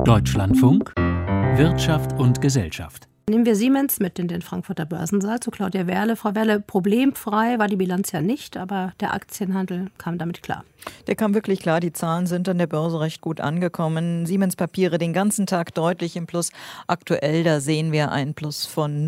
Deutschlandfunk Wirtschaft und Gesellschaft. Nehmen wir Siemens mit in den Frankfurter Börsensaal zu Claudia Werle. Frau Werle, problemfrei war die Bilanz ja nicht, aber der Aktienhandel kam damit klar. Der kam wirklich klar, die Zahlen sind an der Börse recht gut angekommen. Siemens-Papiere den ganzen Tag deutlich im Plus. Aktuell, da sehen wir ein Plus von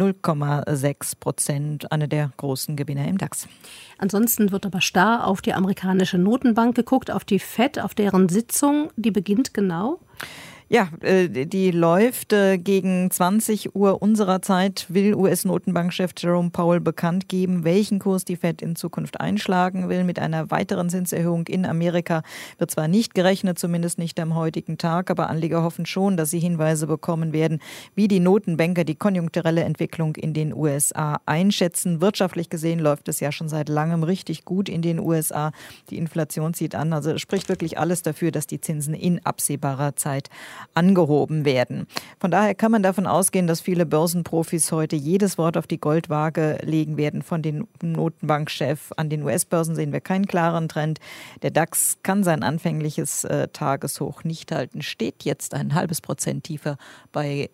0,6%, eine der großen Gewinner im DAX. Ansonsten wird aber starr auf die amerikanische Notenbank geguckt, auf die FED, auf deren Sitzung. Die beginnt genau. Ja, die läuft gegen 20 Uhr unserer Zeit, will US-Notenbankchef Jerome Powell bekannt geben, welchen Kurs die Fed in Zukunft einschlagen will. Mit einer weiteren Zinserhöhung in Amerika wird zwar nicht gerechnet, zumindest nicht am heutigen Tag, aber Anleger hoffen schon, dass sie Hinweise bekommen werden, wie die Notenbanker die konjunkturelle Entwicklung in den USA einschätzen. Wirtschaftlich gesehen läuft es ja schon seit langem richtig gut in den USA. Die Inflation zieht an, also es spricht wirklich alles dafür, dass die Zinsen in absehbarer Zeit angehoben werden. Von daher kann man davon ausgehen, dass viele Börsenprofis heute jedes Wort auf die Goldwaage legen werden von den Notenbankchef. An den US-Börsen sehen wir keinen klaren Trend. Der DAX kann sein anfängliches Tageshoch nicht halten, steht jetzt 0,5% tiefer bei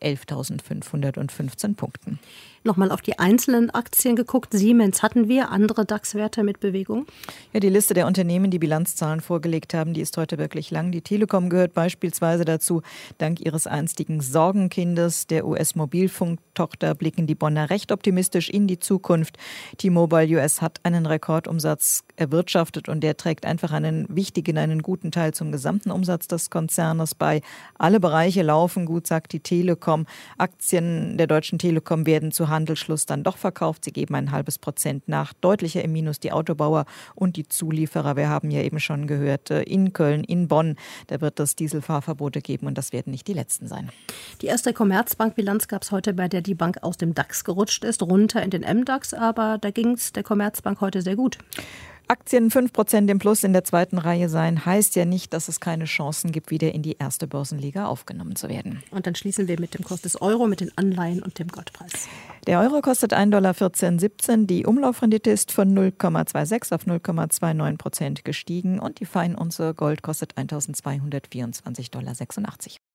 11.515 Punkten. Nochmal auf die einzelnen Aktien geguckt. Siemens hatten wir, andere DAX-Werte mit Bewegung? Ja, die Liste der Unternehmen, die Bilanzzahlen vorgelegt haben, die ist heute wirklich lang. Die Telekom gehört beispielsweise dazu. Dank ihres einstigen Sorgenkindes, der US-Mobilfunktochter, blicken die Bonner recht optimistisch in die Zukunft. T-Mobile US hat einen Rekordumsatz erwirtschaftet und der trägt einfach einen guten Teil zum gesamten Umsatz des Konzernes bei. Alle Bereiche laufen gut, sagt die Telekom. Aktien der Deutschen Telekom werden zu Handelsschluss dann doch verkauft. Sie geben 0,5% nach. Deutlicher im Minus die Autobauer und die Zulieferer. Wir haben ja eben schon gehört, in Köln, in Bonn, da wird es Dieselfahrverbote geben und das werden nicht die letzten sein. Die erste Commerzbank-Bilanz gab es heute, bei der die Bank aus dem DAX gerutscht ist, runter in den MDAX, aber da ging es der Commerzbank heute sehr gut. Aktien 5% im Plus in der zweiten Reihe sein, heißt ja nicht, dass es keine Chancen gibt, wieder in die erste Börsenliga aufgenommen zu werden. Und dann schließen wir mit dem Kurs des Euro, mit den Anleihen und dem Goldpreis. Der Euro kostet $1,1417, die Umlaufrendite ist von 0,26 auf 0,29% gestiegen und die Feinunze Gold kostet $1.224,86.